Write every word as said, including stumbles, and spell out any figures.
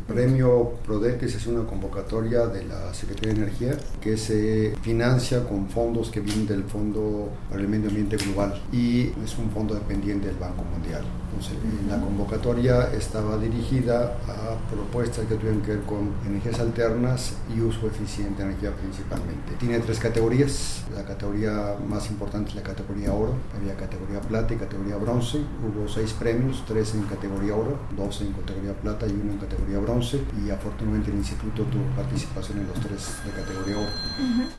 Premio PRODECES es una convocatoria de la Secretaría de Energía que se financia con fondos que vienen del Fondo para el Medio Ambiente Global y es un fondo dependiente del Banco Mundial. Entonces, la convocatoria estaba dirigida a propuestas que tuvieran que ver con energías alternas y uso eficiente de energía principalmente. Tiene tres categorías. La categoría más importante es la categoría oro, había categoría plata y categoría bronce. Hubo seis premios, tres en categoría oro, dos en categoría plata y uno en categoría bronce, y afortunadamente el instituto tuvo participación en los tres de categoría oro. Uh-huh.